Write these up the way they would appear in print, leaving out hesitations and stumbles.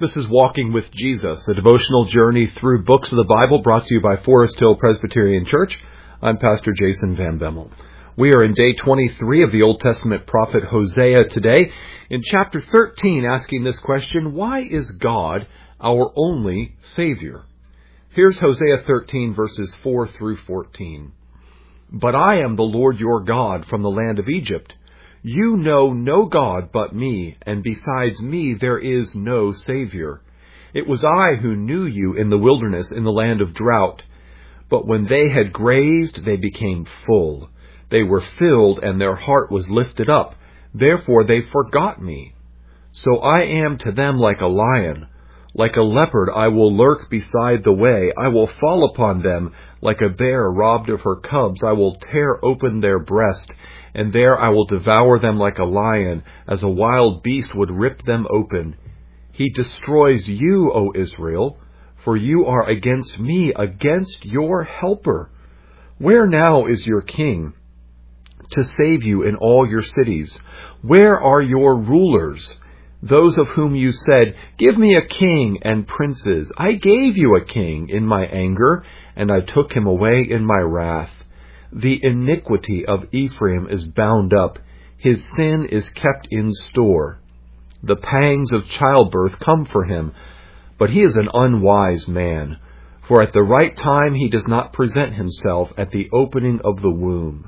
This is Walking with Jesus, a devotional journey through books of the Bible brought to you by Forest Hill Presbyterian Church. I'm Pastor Jason Van Bemmel. We are in day 23 of the Old Testament prophet Hosea today, in chapter 13, asking this question: why is God our only Savior? Here's Hosea 13, verses 4 through 14. But I am the Lord your God from the land of Egypt. You know no God but me, and besides me there is no Savior. It was I who knew you in the wilderness, in the land of drought. But when they had grazed, they became full. They were filled, and their heart was lifted up. Therefore they forgot me. So I am to them like a lion. Like a leopard I will lurk beside the way. I will fall upon them like a bear robbed of her cubs. I will tear open their breast, and there I will devour them like a lion, as a wild beast would rip them open. He destroys you, O Israel, for you are against me, against your helper. Where now is your king to save you in all your cities? Where are your rulers, those of whom you said, give me a king and princes? I gave you a king in my anger, and I took him away in my wrath. The iniquity of Ephraim is bound up. His sin is kept in store. The pangs of childbirth come for him, but he is an unwise man. For at the right time he does not present himself at the opening of the womb.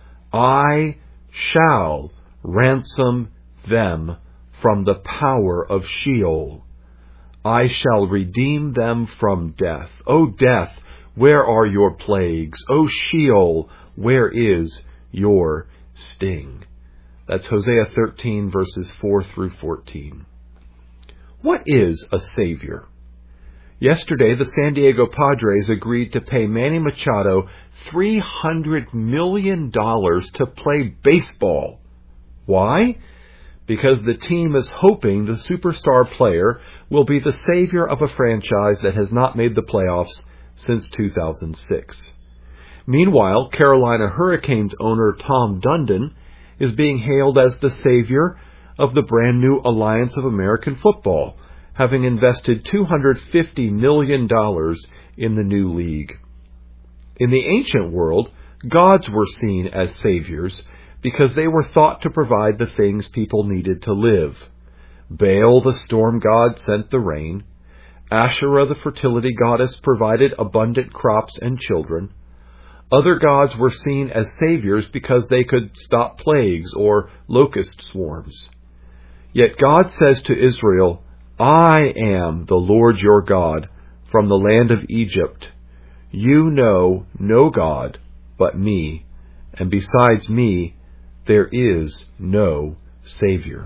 I shall ransom them from the power of Sheol. I shall redeem them from death. O death, where are your plagues? O Sheol, where is your sting? That's Hosea 13, verses 4 through 14. What is a Savior? Yesterday, the San Diego Padres agreed to pay Manny Machado $300 million to play baseball. Why? Because the team is hoping the superstar player will be the savior of a franchise that has not made the playoffs since 2006. Meanwhile, Carolina Hurricanes owner Tom Dundon is being hailed as the savior of the brand new Alliance of American Football, having invested $250 million in the new league. In the ancient world, gods were seen as saviors because they were thought to provide the things people needed to live. Baal, the storm god, sent the rain. Asherah, the fertility goddess, provided abundant crops and children. Other gods were seen as saviors because they could stop plagues or locust swarms. Yet God says to Israel, I am the Lord your God from the land of Egypt. You know no God but me, and besides me there is no Savior.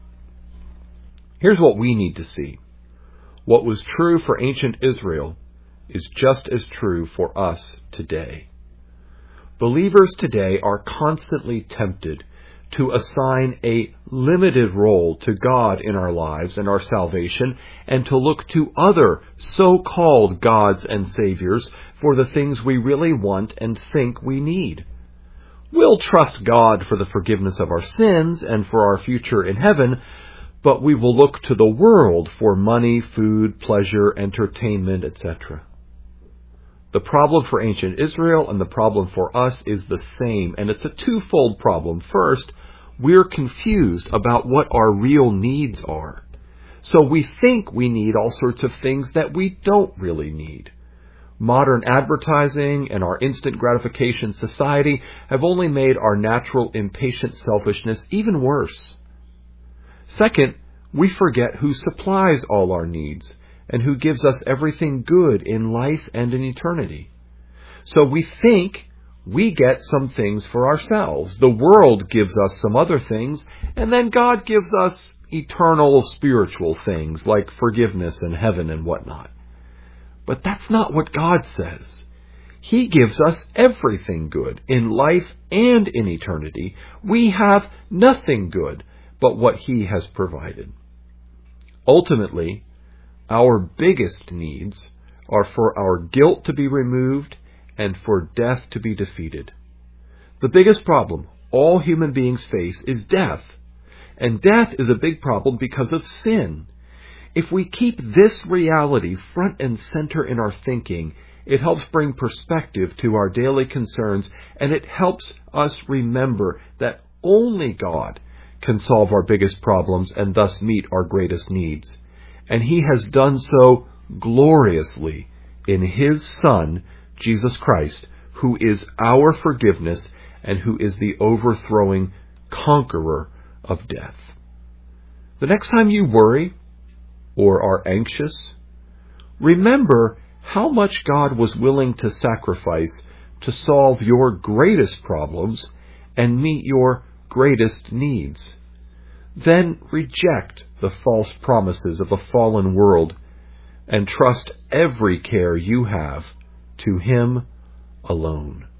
Here's what we need to see. What was true for ancient Israel is just as true for us today. Believers today are constantly tempted to assign a limited role to God in our lives and our salvation, and to look to other so-called gods and saviors for the things we really want and think we need. We'll trust God for the forgiveness of our sins and for our future in heaven, but we will look to the world for money, food, pleasure, entertainment, etc. The problem for ancient Israel and the problem for us is the same, and it's a twofold problem. First, we're confused about what our real needs are. So we think we need all sorts of things that we don't really need. Modern advertising and our instant gratification society have only made our natural impatient selfishness even worse. Second, we forget who supplies all our needs and who gives us everything good in life and in eternity. So we think we get some things for ourselves. The world gives us some other things, and then God gives us eternal spiritual things like forgiveness and heaven and whatnot. But that's not what God says. He gives us everything good in life and in eternity. We have nothing good but what He has provided. Ultimately, our biggest needs are for our guilt to be removed and for death to be defeated. The biggest problem all human beings face is death. And death is a big problem because of sin. If we keep this reality front and center in our thinking, it helps bring perspective to our daily concerns, and it helps us remember that only God can solve our biggest problems and thus meet our greatest needs. And He has done so gloriously in His Son, Jesus Christ, who is our forgiveness and who is the overthrowing conqueror of death. The next time you worry or are anxious, remember how much God was willing to sacrifice to solve your greatest problems and meet your greatest needs. Then reject the false promises of a fallen world and trust every care you have to Him alone.